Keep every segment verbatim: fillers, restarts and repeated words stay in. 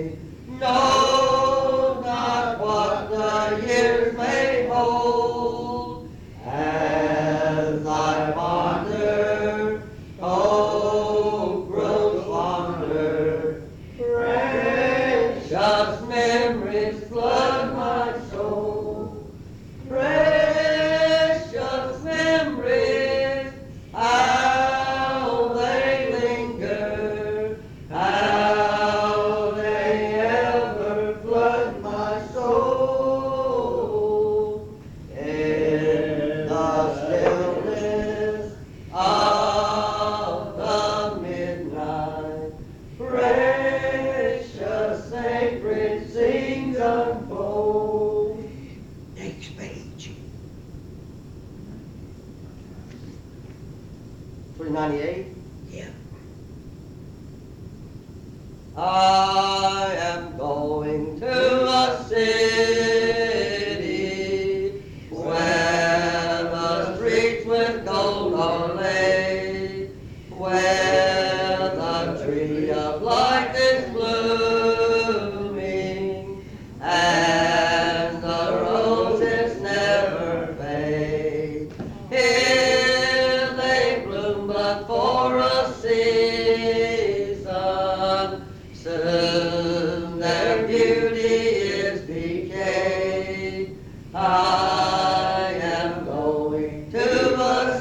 Know not what the years may hold as I wander, oh, grows fonder. Precious memories flood my soul. Precious memories, how they linger, how they ever flood my soul. In the stillness of the midnight, precious sacred scenes unfold. Next page. three ninety-eight. Yeah. I am going to a city where the streets with gold are laid, where the tree of life is blooming, and the roses never fade. Here they bloom but for a season, soon their beauty is decayed. I am going to a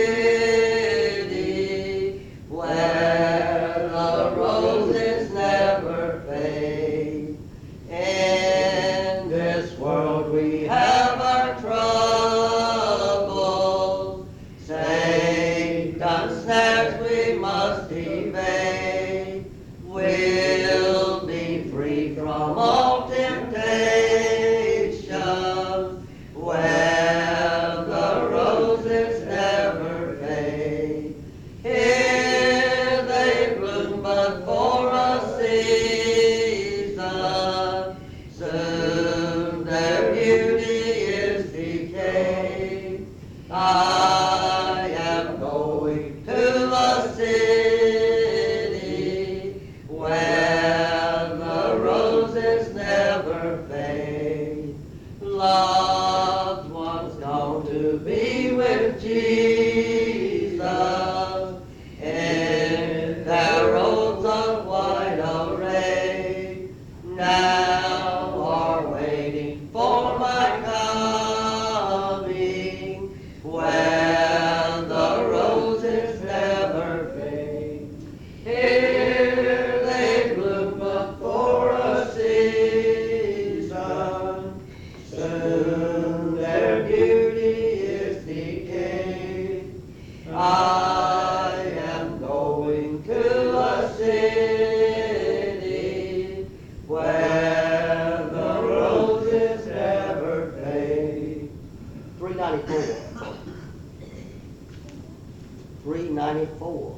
city where the roses never fade. In this world we have our troubles, Satan's snares we must evade. We'll be free from all temptation, where the roses never fade. Here they bloom but for a season, soon their beauty is decayed. I am going to a city where the roses never fade. Loved ones gone to be with Jesus in their robes of white array, now are waiting for my coming, where the roses never fade. Here they bloom but for a season, soon their beauty is decayed. I am going to a city where the roses never fade. three ninety-four. three ninety-four.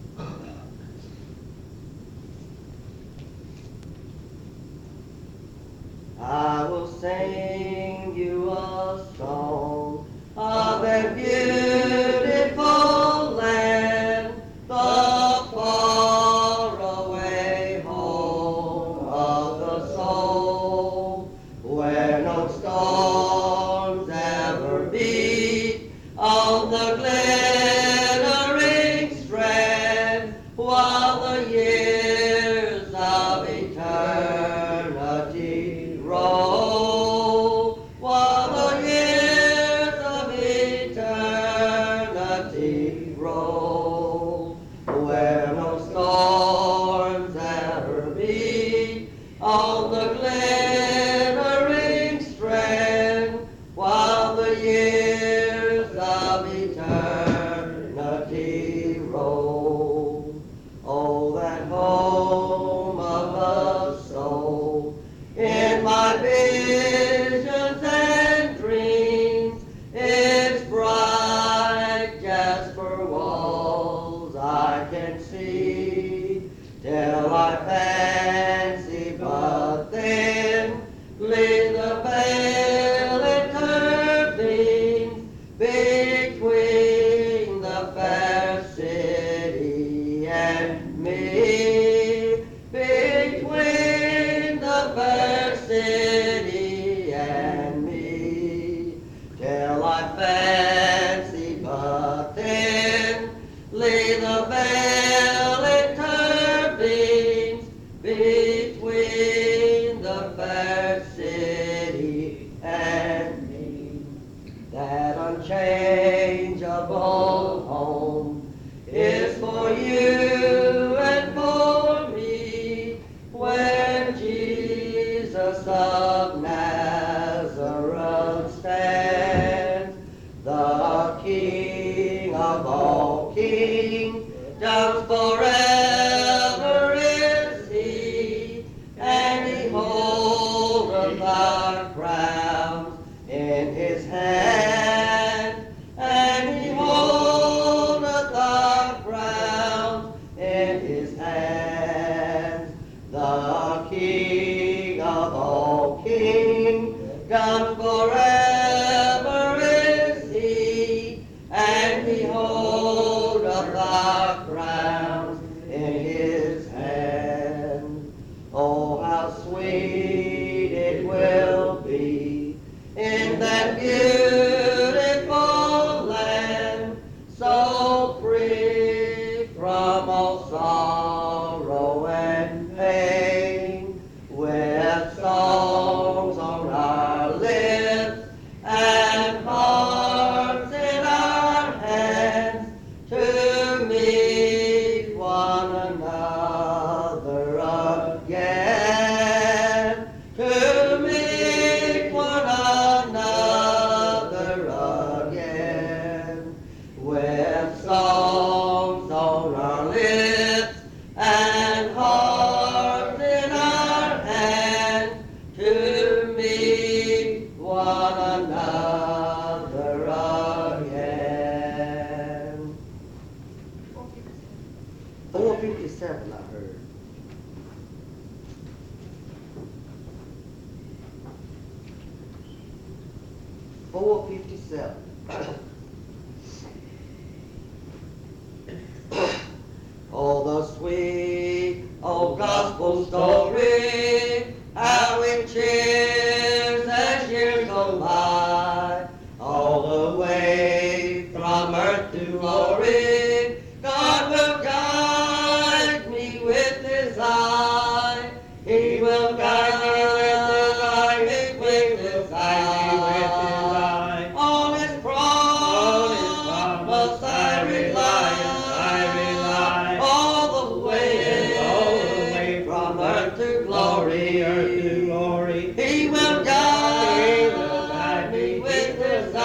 I will sing you a song of a beautiful land, the faraway home of the soul, where no storms ever beat on the glittering strand, while the years of eternity roll, while the years of eternity roll, where no storms ever beat on the glittering strand, while the years of eternity roll. Oh, that home of a soul, in my visions and dreams, its bright jasper walls I can see, till I fancy but then Jesus of Nazareth stands, the King of all kingdoms forever is he, and he holdeth our crowns in his hand, and he holdeth our crowns in his hands. The King of all kingdoms forever is he, and he holdeth our crowns in his hand. Oh, how sweet it will be in that beautiful land, so free from all sorrow and pain, with songs on our lips and hearts in our hands, to meet one another again, to meet one another again, with songs on our lips and hearts in our hands, to meet one another again. four fifty-seven I heard. four fifty-seven. Oh, the sweet old gospel story, how it cheers as years go by, all the way from earth to glory. God will guide me with his eye. He will guide me with his eye. He will guide me with his eye. On his promise I rely, I rely. All the way, all the way from earth to glory, earth to glory. He will guide, he will guide me with his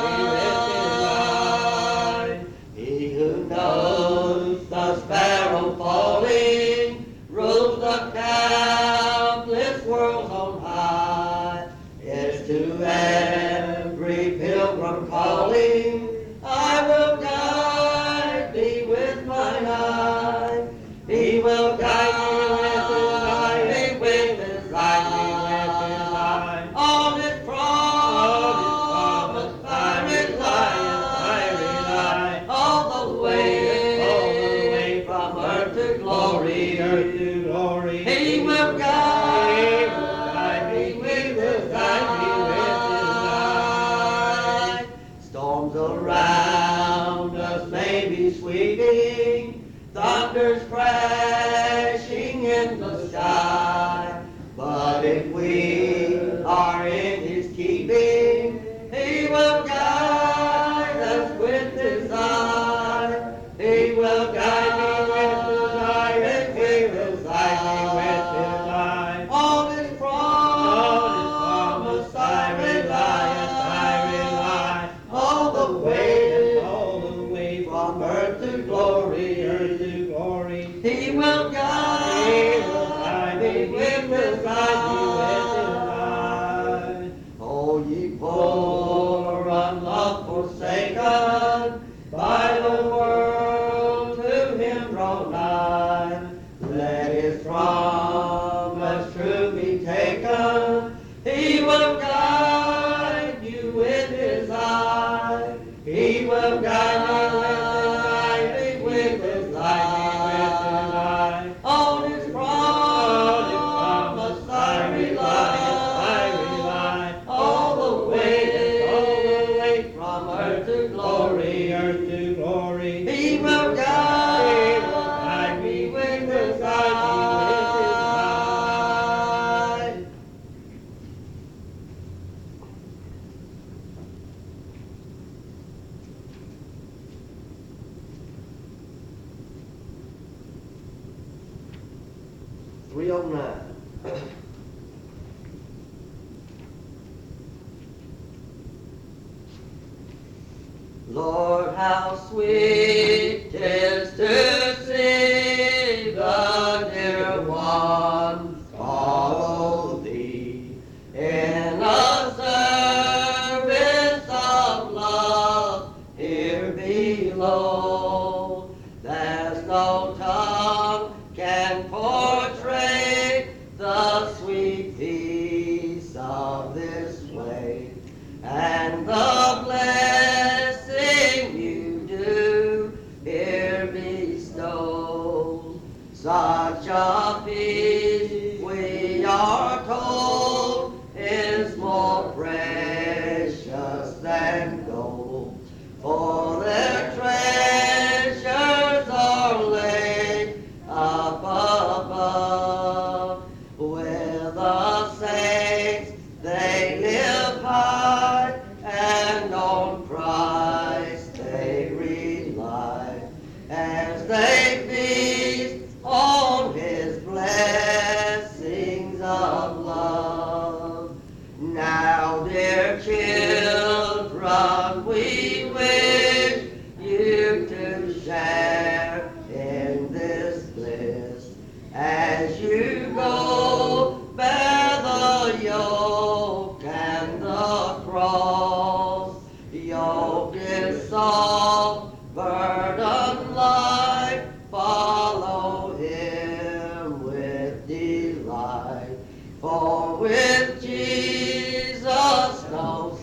eye. He who knows the sparrow falling, rules the countless worlds on high, is to every pilgrim calling, I will guide thee with mine eye. He will guide me with his eye, he with his eye, he with his eye. On his promise I rely, I rely. All the way, all the way from earth to glory, earth to glory. He will guide, he will guide me with his eye, he with his eye. Storms around us may be sweeping, thunders crashing in the sky, but if we are in his keeping, he will guide us with his eye. He will guide me with his eye, and he will guide me with his eye. On his promise I rely, I rely. All the way, all the way from earth to glory, earth to glory. He will guide, he will guide me with his eye, he with his Lord, how sweet 'tis to see the dear ones follow thee in a service of love here below. There's no tongue can portray the sweet peace of this way, and the blessing you do here bestow. Such a peace, we are told, is more precious than gold, for their treasures are laid up above. With the saints they live high, and on Christ they rely, as they feast on his blessings of love. Now, dear children, we wish you to share in this bliss, as you go bear the yoke and the cross. Yoke is soft, burden light, follow him with delight. For with Jesus no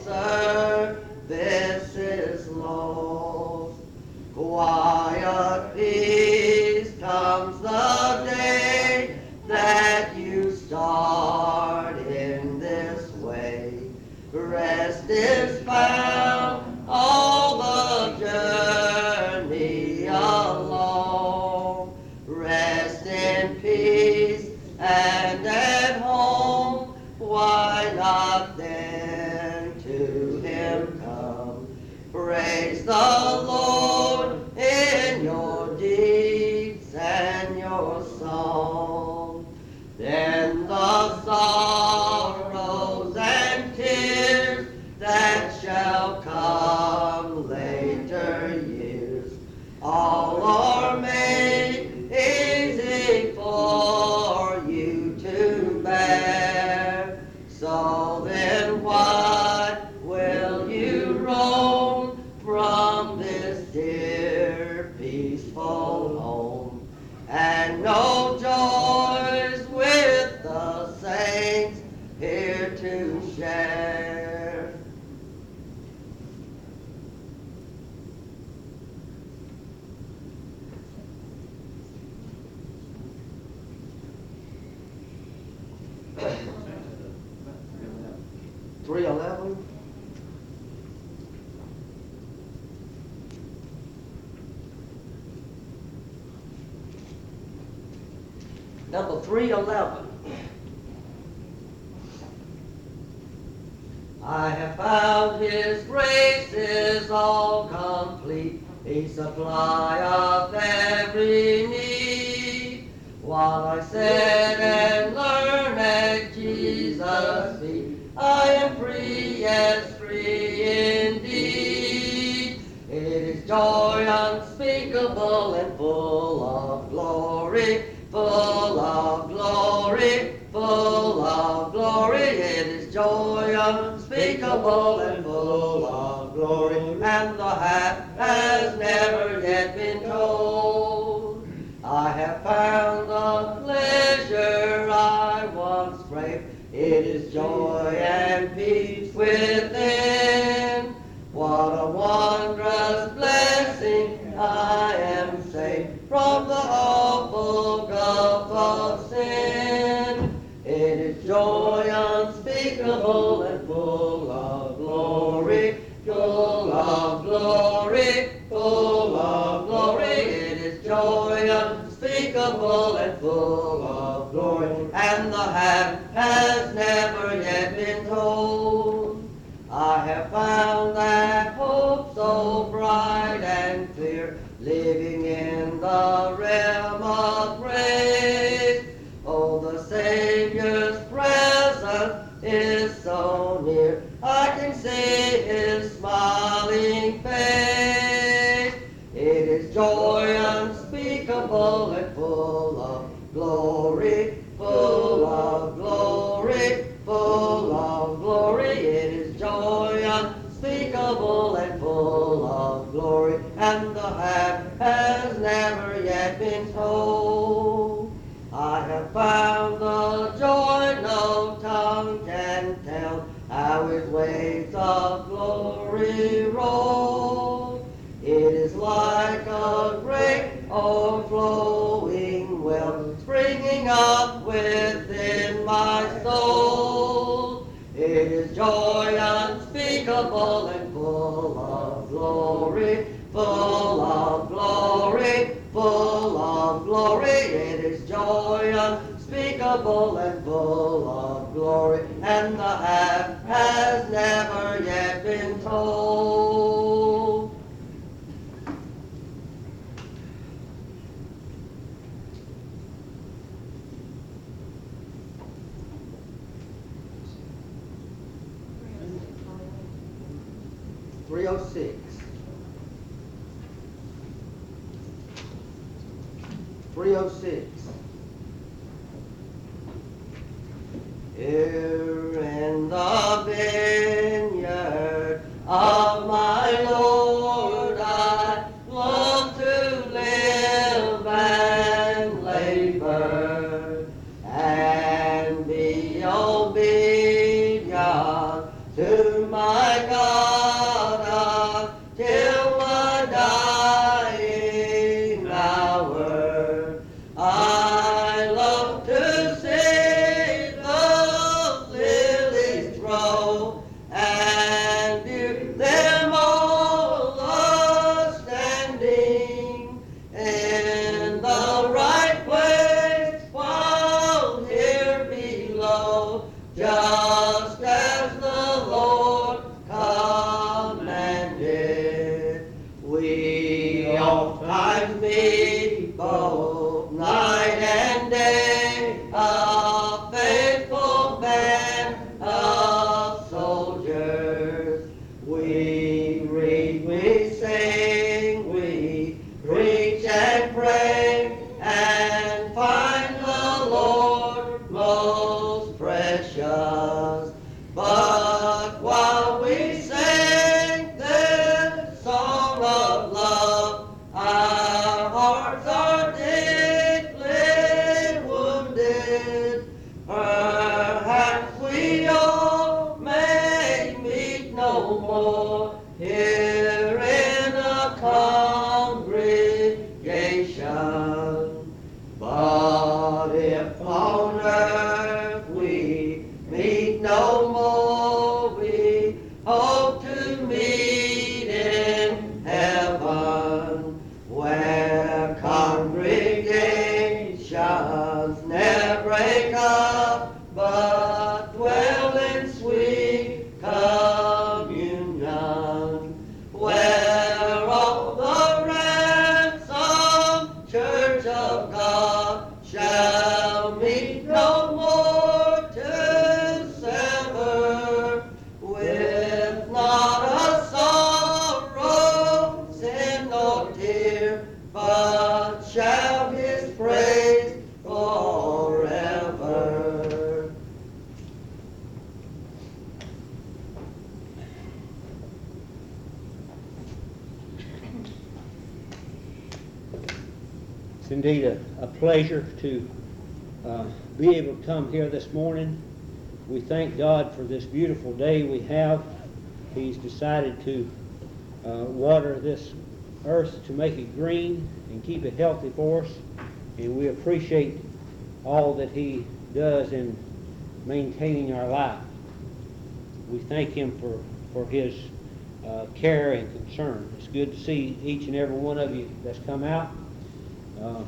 service is lost. Quiet peace comes the day that you start in this way. Rest is found all the journey along. Rest in peace and at home. Why not then to him come? Praise the Lord in your deeds and your song. Then the sorrows and tears that shall come later years, all are made easy for you to bear. So then why will you roam from this dear peaceful home, and no joys with the saints here to share? three eleven. Number three eleven. I have found his grace is all complete, a supply of every need. While I sit and learn at Jesus' feet, I am free, yes, free indeed. It is joy unspeakable and full of glory, full of glory, full of glory. It is joy unspeakable and full of glory, and the half has never yet been told. I have found the pleasure I once craved. It is joy and peace within. What a wondrous blessing, I am saved from the awful gulf of sin. It is joy unspeakable and full of glory, full of glory, full of glory. It is joy unspeakable and full of glory, and the half has never yet been told. I have found that hope so bright and clear, living in the realm of grace. Oh, the Savior's presence is so near, I can see his smiling face. waves of glory roll. It is like a great overflowing well springing up within my soul. It is joy unspeakable and full of glory, full of glory, full of glory. It is joy unspeakable and full of glory, and the half has never yet been told. three oh six. three oh six. Here in the vineyard of my Lord, I long to live and labor and be obedient to my God till my dying hour. I love to see the lilies grow and view them all standing in the right place while here below, just as the Lord commanded. We oftentimes meet both night and day, a faithful band of soldiers. We read, we sing, we preach and pray, and find the Lord most precious. But while we sing this song of love, our hearts are deeply wounded. Perhaps we all may meet no more here in a congregation. But if on earth we meet no more, we hope to meet in heaven, where congregations never break up, but dwell in sweet communion, where all the ransomed church of God shall meet no more to sever, with not a sorrow, sin nor tear, but shall his praise forever. It's indeed a, a pleasure to uh, be able to come here this morning. We thank God for this beautiful day we have. He's decided to uh, water this earth to make it green and keep it healthy for us. And we appreciate all that He does in maintaining our life. We thank Him for, for His uh, care and concern. It's good to see each and every one of you that's come out. Uh,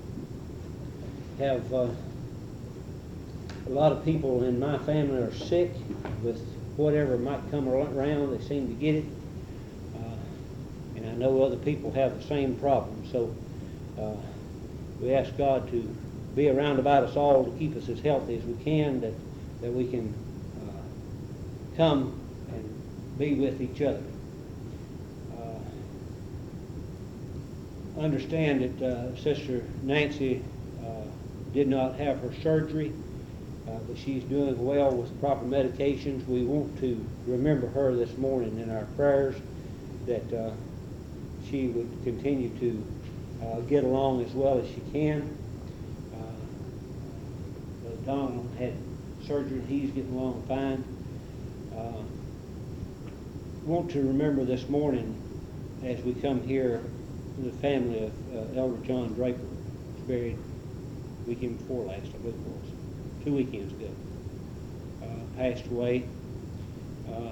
have uh, a lot of people in my family are sick with whatever might come around. They seem to get it. Uh, and I know other people have the same problem. So uh, we ask God to be around about us all to keep us as healthy as we can, that, that we can uh, come and be with each other. Uh, understand that uh, Sister Nancy uh, did not have her surgery, uh, but she's doing well with proper medications. We want to remember her this morning in our prayers, that uh, she would continue to uh, get along as well as she can. Uh, Donald had surgery, and he's getting along fine. Uh, want to remember this morning as we come here, the family of uh, Elder John Draper was buried weekend before last, I believe it was, two weekends ago. Uh, passed away. Uh,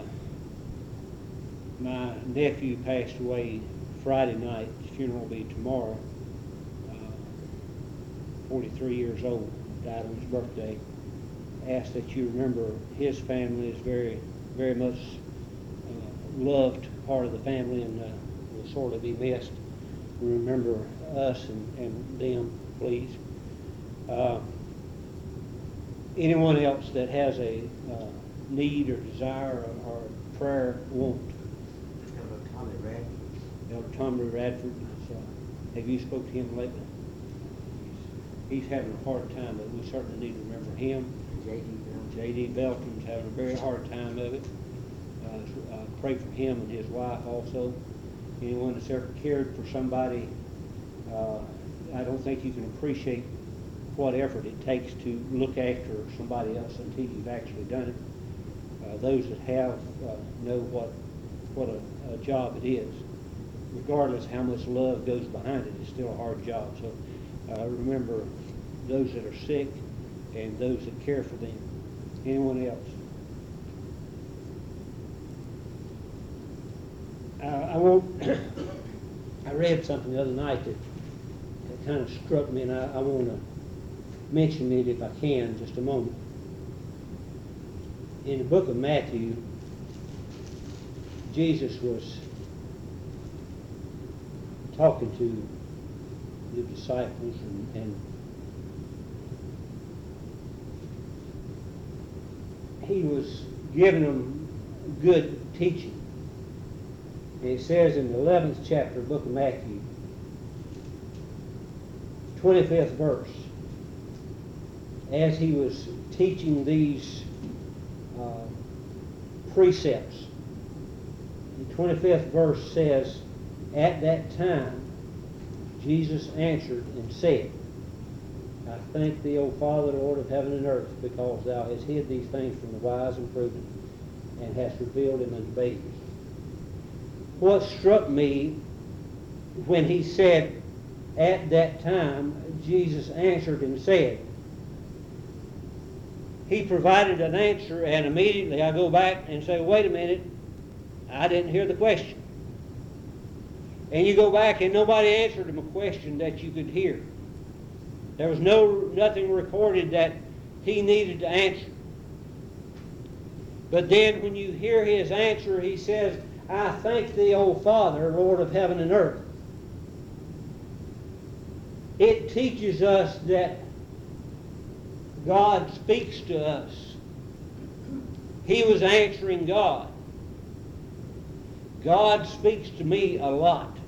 my nephew passed away Friday night. His funeral will be tomorrow. Uh, forty-three years old, died on his birthday. Ask that you remember his family is very, very much uh, loved part of the family, and uh, will sorely be missed. Remember us and, and them, please. Uh, anyone else that has a uh, need or desire or, or prayer want? Elder Tommy Radford. Elder Tommy Radford. So, have you spoke to him lately? He's, he's having a hard time, but we certainly need to remember him. J D Belton. J D Belton's having a very hard time of it. Uh, so, uh, pray for him and his wife also. Anyone that's ever cared for somebody, uh, I don't think you can appreciate what effort it takes to look after somebody else until you've actually done it. Uh, those that have uh, know what what a, a job it is. Regardless of how much love goes behind it, it's still a hard job. So uh, remember those that are sick and those that care for them. Anyone else? Uh, I won't. I read something the other night that, that kind of struck me, and I, I want to mention it if I can, just a moment. In the book of Matthew, Jesus was talking to the disciples, and, and he was giving them good teaching. And it says in the eleventh chapter of the book of Matthew, twenty-fifth verse, as he was teaching these uh, precepts, the twenty-fifth verse says, "At that time Jesus answered and said, I thank thee, O Father, Lord of heaven and earth, because thou hast hid these things from the wise and prudent, and hast revealed them unto babes." What struck me when he said, "At that time Jesus answered and said," he provided an answer, and immediately I go back and say, wait a minute, I didn't hear the question. And you go back and nobody answered him a question that you could hear. There was no nothing recorded that he needed to answer. But then when you hear his answer, he says, I thank thee, O Father, Lord of heaven and earth. It teaches us that God speaks to us. He was answering God. God speaks to me a lot.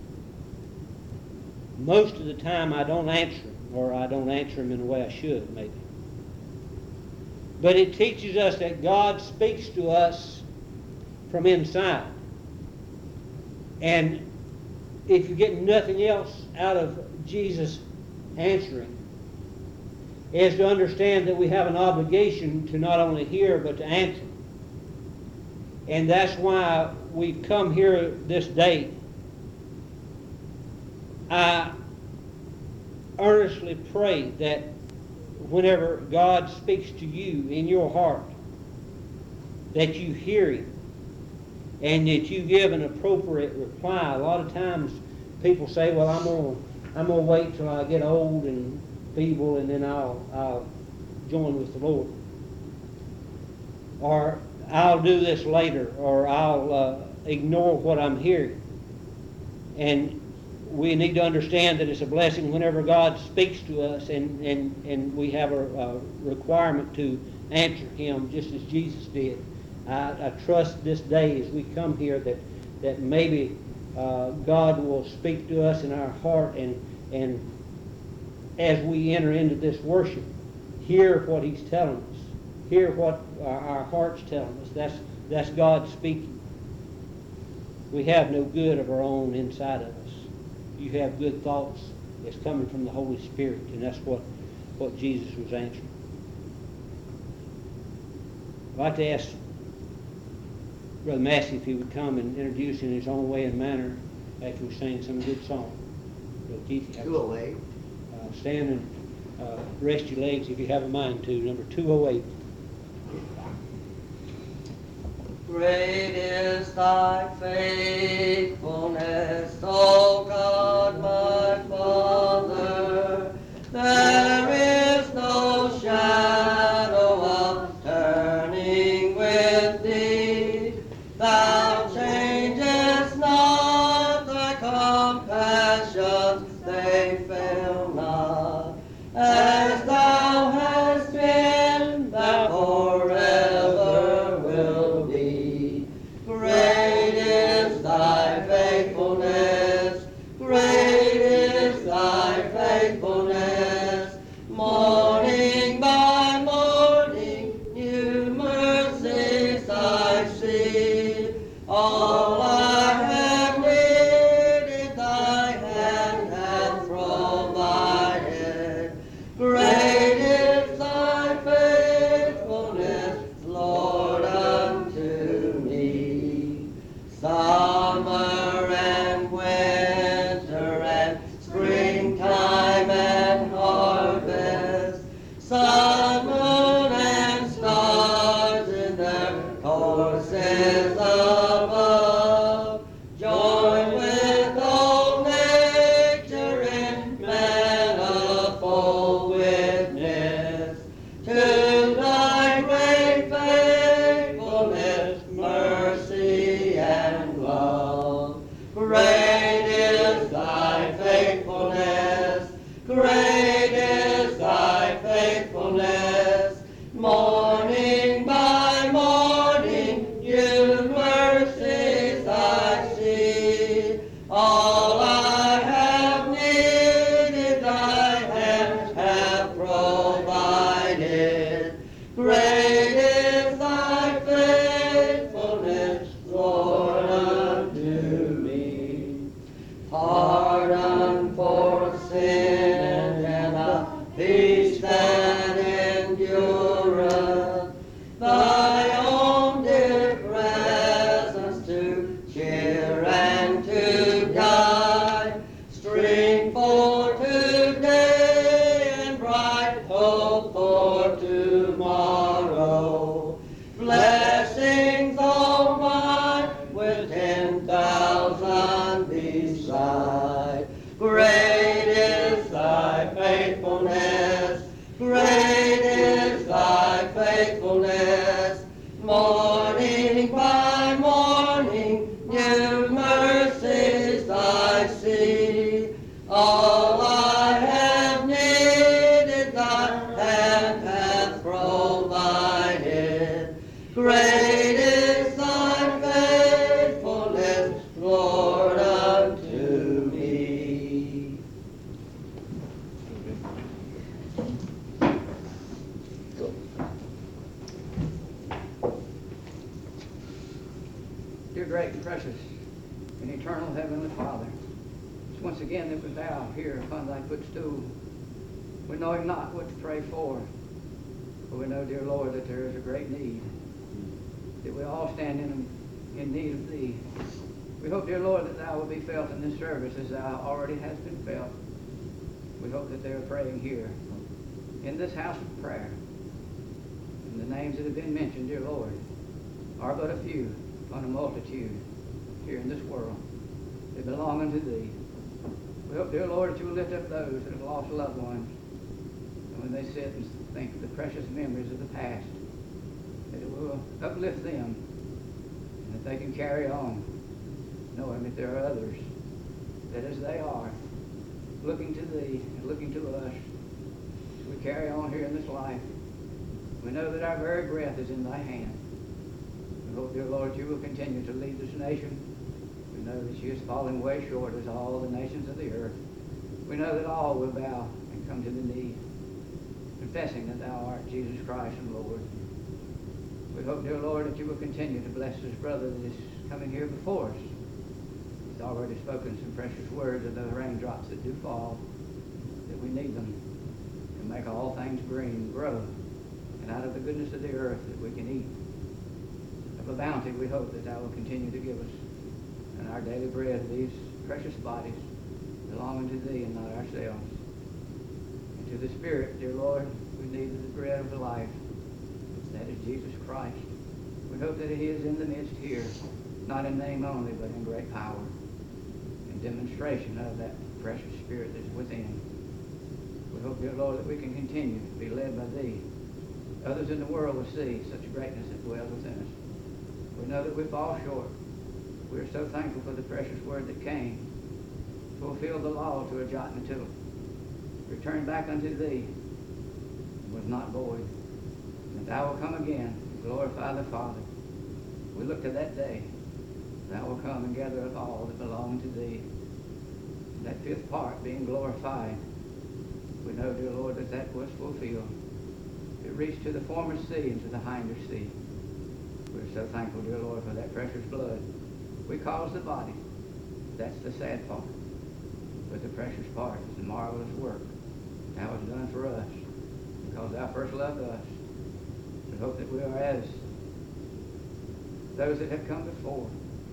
Most of the time I don't answer him, or I don't answer him in the way I should, maybe. But it teaches us that God speaks to us from inside. And if you get nothing else out of Jesus answering, is to understand that we have an obligation to not only hear, but to answer. And that's why we've come here this day. I earnestly pray that whenever God speaks to you in your heart, that you hear him and that you give an appropriate reply. A lot of times people say, well, I'm going I'm gonna wait till I get old and feeble and then I'll, I'll join with the Lord. Or I'll do this later, or I'll uh, ignore what I'm hearing. And we need to understand that it's a blessing whenever God speaks to us, and, and, and we have a, a requirement to answer him just as Jesus did. I, I trust this day as we come here that, that maybe uh, God will speak to us in our heart, and, and as we enter into this worship, hear what he's telling us. Hear what our, our heart's telling us. That's, that's God speaking. We have no good of our own inside of us. You have good thoughts. It's coming from the Holy Spirit, and that's what, what Jesus was answering. I'd like to ask Brother Massey if he would come and introduce in his own way and manner after we sing some good song. Brother Keith, you have Two oh eight. uh, stand and uh, rest your legs if you have a mind to. Number two oh eight. Great is thy faithfulness, O God, my Father. There is no shadow of turning with thee. Thou changest not, thy compassions, they fail not. As thou hast been, thou forever wilt be. Great is thy faithfulness, great is thy faithfulness. Morning by morning, new mercies I see. All I have needed, thy hand hath provided. Great is thy faithfulness, Lord, unto me. Summer and winter and springtime and harvest, sun, moon, and stars in their courses above, join with all nature in manifold witness to thy great faithfulness, mercy, and love. Great is thy faithfulness, great is thy faithfulness. Morning by morning, new mercies I see. All I have needed, thy hand hath provided. Great is thy faithfulness, Lord, unto me. Pardon for sin and a peace that endureth, thy own dear presence to cheer and to guide, strength for today and bright hope for tomorrow. Blessings all mine with ten thousand beside. Great is thy faithfulness, great is thy faithfulness. Morning by morning, new mercies I see. All I have needed, thy hand hath provided. Great is thy faithfulness, Lord, unto me. Dear great and precious and eternal Heavenly Father, it's once again that we bow here upon thy footstool. We know not what to pray for, but we know, dear Lord, that there is a great need, that we all stand in, in need of thee. We hope, dear Lord, that thou will be felt in this service as thou already hast been felt. We hope that they are praying here in this house of prayer. And the names that have been mentioned, dear Lord, are but a few on a multitude here in this world. They belong unto thee. We hope, dear Lord, that you will lift up those that have lost loved ones. And when they sit and think of the precious memories of the past, that it will uplift them and that they can carry on, knowing that there are others that as they are, looking to thee and looking to us, as we carry on here in this life, we know that our very breath is in thy hand. We hope, dear Lord, you will continue to lead this nation. We know that she is falling way short as all the nations of the earth. We know that all will bow and come to the knee, confessing that thou art Jesus Christ and Lord. We hope, dear Lord, that you will continue to bless this brother that is coming here before us. He's already spoken some precious words of those raindrops that do fall, that we need them to make all things green, grow, and out of the goodness of the earth that we can eat. I the bounty we hope that thou will continue to give us. And our daily bread, these precious bodies, belonging to thee and not ourselves. And to the Spirit, dear Lord, we need the bread of the life. That is Jesus Christ. We hope that he is in the midst here, not in name only, but in great power, in demonstration of that precious Spirit that is within. We hope, dear Lord, that we can continue to be led by thee. Others in the world will see such greatness that dwells within us. We know that we fall short. We are so thankful for the precious word that came, fulfilled the law to a jot and a tittle, returned back unto thee, and was not void. And thou will come again and glorify the Father. We look to that day. Thou will come and gather up all that belong to thee. And that fifth part being glorified, we know, dear Lord, that that was fulfilled. It reached to the former sea and to the hinder sea. We're so thankful, dear Lord, for that precious blood. We cause the body. That's the sad part. But the precious part is the marvelous work thou hast done for us, because thou first loved us. We hope that we are as those that have come before.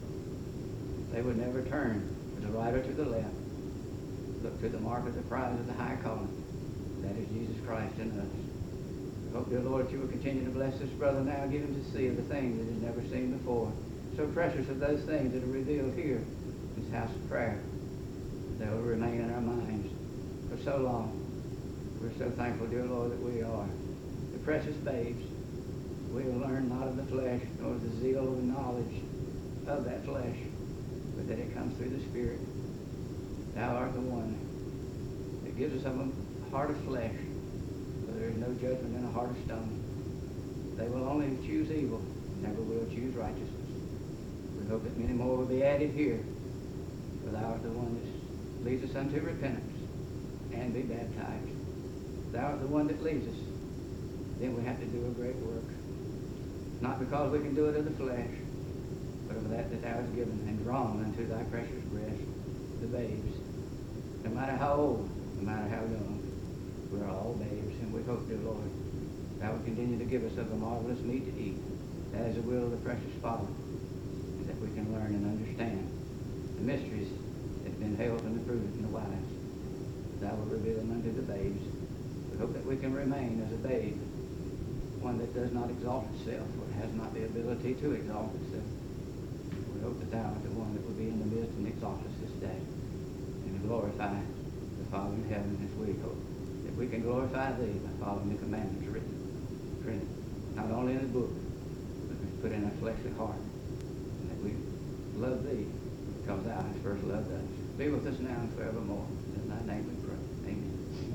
They would never turn to the right or to the left. Look to the mark of the prize of the high calling. That is Jesus Christ in us. We hope, dear Lord, that you will continue to bless this brother now, give him to see of the things that he's never seen before. So precious of those things that are revealed here in this house of prayer. They will remain in our minds for so long. We're so thankful, dear Lord, that we are the precious babes. We will learn not of the flesh, nor of the zeal or the knowledge of that flesh, but that it comes through the Spirit. Thou art the one that gives us a heart of flesh, for there is no judgment in a heart of stone. They will only choose evil, never will choose righteousness. We hope that many more will be added here, for thou art the one that leads us unto repentance and be baptized. Thou art the one that leads us. Then we have to do a great work. Not because we can do it of the flesh, but of that that thou hast given and drawn unto thy precious breast, the babes. No matter how old, no matter how young, we are all babes, and we hope, dear Lord, thou will continue to give us of the marvelous meat to eat. That is the will of the precious Father, and that we can learn and understand the mysteries that have been held and approved in the wise. Thou wilt reveal them unto the babes. We hope that we can remain as a babe, one that does not exalt itself or has not the ability to exalt itself. We hope that thou art the one that will be in the midst and exalt us this day and glorify the Father in heaven as we hope that we can glorify thee by following the commandments written, printed, not only in the book, but put in our fleshly heart, and that we love thee because thou hast first loved us. Be with us now and forevermore. In thy name we pray. Amen.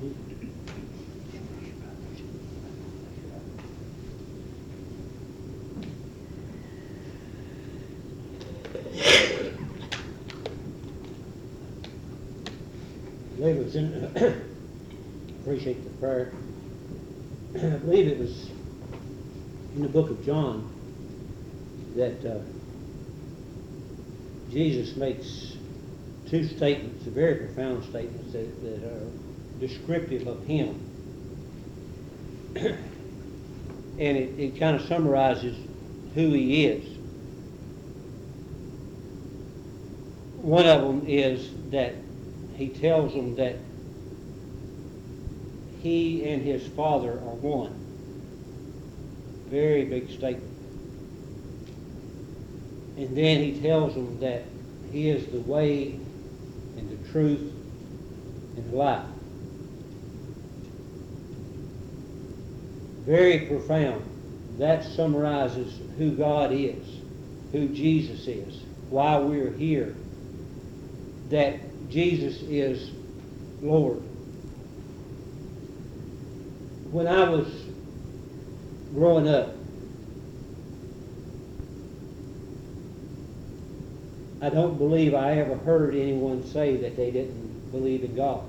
I believe it was in, appreciate the prayer. I believe it was in the book of John that uh, Jesus makes two statements, very profound statements that, that are descriptive of him. And it, it kind of summarizes who he is. One of them is that he tells them that he and his Father are one. Very big statement. And then he tells them that he is the way and the truth and the life. Very profound. That summarizes who God is, who Jesus is, why we're here, that Jesus is Lord. When I was growing up, I don't believe I ever heard anyone say that they didn't believe in God.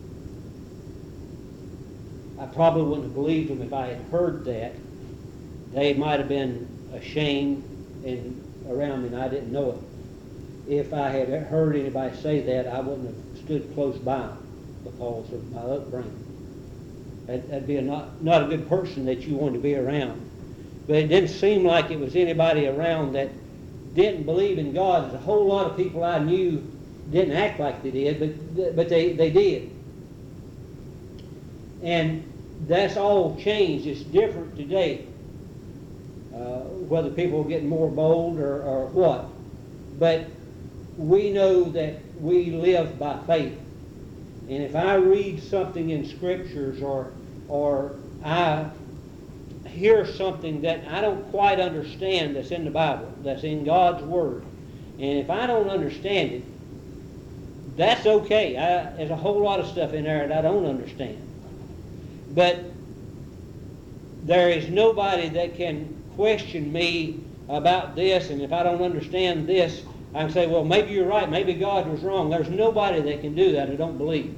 I probably wouldn't have believed them if I had heard that. They might have been ashamed and around me and I didn't know it. If I had heard anybody say that, I wouldn't have stood close by because of my upbringing. That, that'd be a not, not a good person that you want to be around. but it didn't seem like it was anybody around that didn't believe in God. There's a whole lot of people I knew didn't act like they did, but but they, they did. And that's all changed. It's different today. Uh, whether people are getting more bold or, or what. But we know that we live by faith. And if I read something in Scriptures or or I hear something that I don't quite understand that's in the Bible, that's in God's Word, and if I don't understand it, that's okay. I, there's a whole lot of stuff in there that I don't understand. But there is nobody that can question me about this, and if I don't understand this, I can say, well, maybe you're right, maybe God was wrong. There's nobody that can do that, I don't believe.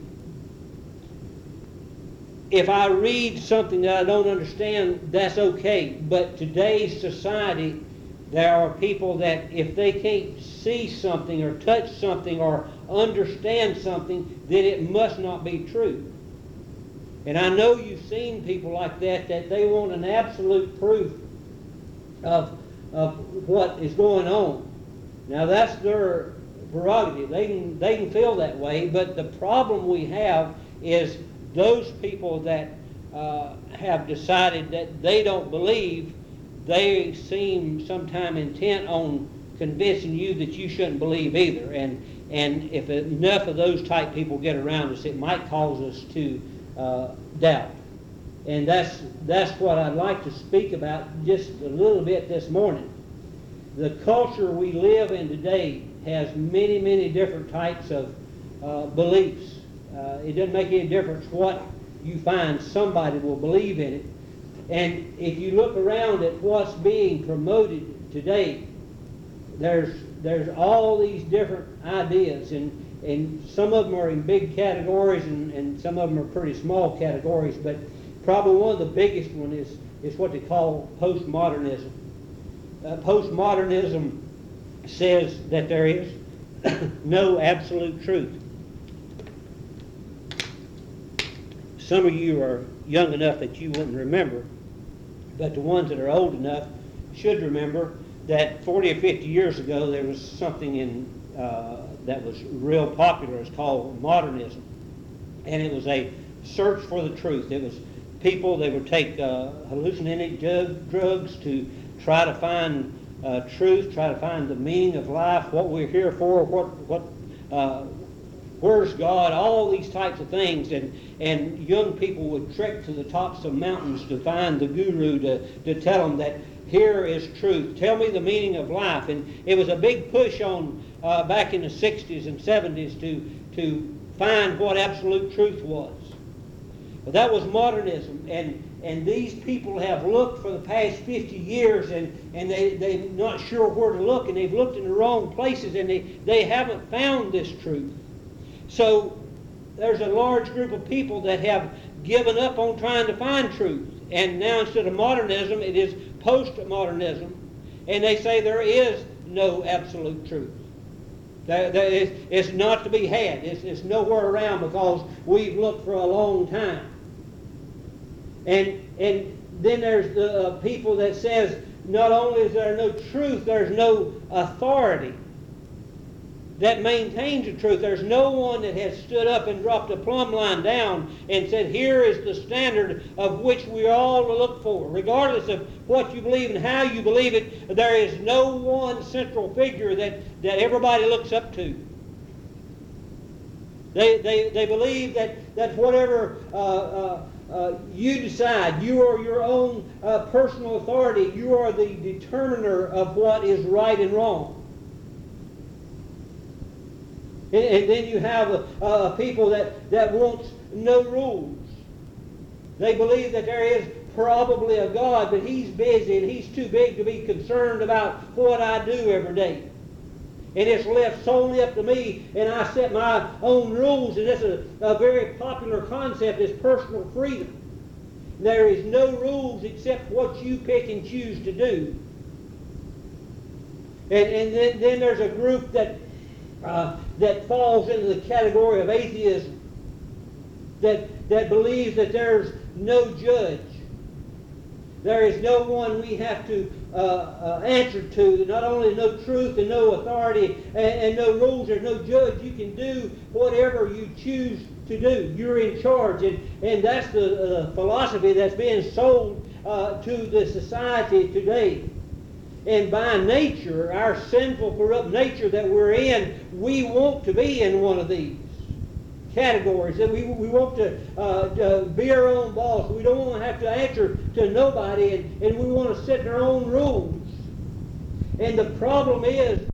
If I read something that I don't understand, that's okay. But today's society, there are people that if they can't see something or touch something or understand something, then it must not be true. And I know you've seen people like that, that they want an absolute proof of, of what is going on. Now that's their prerogative. They can, they can feel that way, but the problem we have is those people that uh, have decided that they don't believe, they seem sometime intent on convincing you that you shouldn't believe either. And and if enough of those type people get around us, it might cause us to uh, doubt. And that's that's what I'd like to speak about just a little bit this morning. The culture we live in today has many, many different types of uh, beliefs. Uh, it doesn't make any difference what you find, somebody will believe in it. And if you look around at what's being promoted today, there's there's all these different ideas, and, and some of them are in big categories, and, and some of them are pretty small categories, but probably one of the biggest one is, is what they call postmodernism. Uh, postmodernism says that there is no absolute truth. Some of you are young enough that you wouldn't remember, but the ones that are old enough should remember that forty or fifty years ago there was something in uh, that was real popular. It's called modernism, and it was a search for the truth. It was people, they would take uh, hallucinogenic drug, drugs to try to find uh, truth, try to find the meaning of life, what we're here for, what what uh, where's God, all these types of things. And, and young people would trek to the tops of mountains to find the guru to, to tell them that here is truth. Tell me the meaning of life. And it was a big push on uh, back in the sixties and seventies to, to find what absolute truth was. But that was modernism. And, and these people have looked for the past fifty years, and, and they, they're not sure where to look, and they've looked in the wrong places, and they, they haven't found this truth. So there's a large group of people that have given up on trying to find truth. And now instead of modernism, it is postmodernism. And they say there is no absolute truth. That, that is, it's not to be had. It's, it's nowhere around because we've looked for a long time. And, and then there's the uh, people that says not only is there no truth, there's no authority that maintains the truth. There's no one that has stood up and dropped a plumb line down and said, here is the standard of which we are all to look for. Regardless of what you believe and how you believe it, there is no one central figure that, that everybody looks up to. They, they, they believe that, that whatever uh, uh, uh, you decide, you are your own uh, personal authority. You are the determiner of what is right and wrong. And then you have a, a people that, that wants no rules. They believe that there is probably a God, but he's busy and he's too big to be concerned about what I do every day. And it's left solely up to me, and I set my own rules, and this is a, a very popular concept, is personal freedom. There is no rules except what you pick and choose to do. And, and then, then there's a group that Uh, that falls into the category of atheism, that, that believes that there's no judge. There is no one we have to uh, uh, answer to. Not only no truth and no authority and, and no rules. There's no judge. You can do whatever you choose to do. You're in charge. And, and that's the uh, philosophy that's being sold uh, to the society today. And by nature, our sinful, corrupt nature that we're in, we want to be in one of these categories. That we, we want to, uh, to be our own boss. We don't want to have to answer to nobody, and, and we want to set our own rules. And the problem is,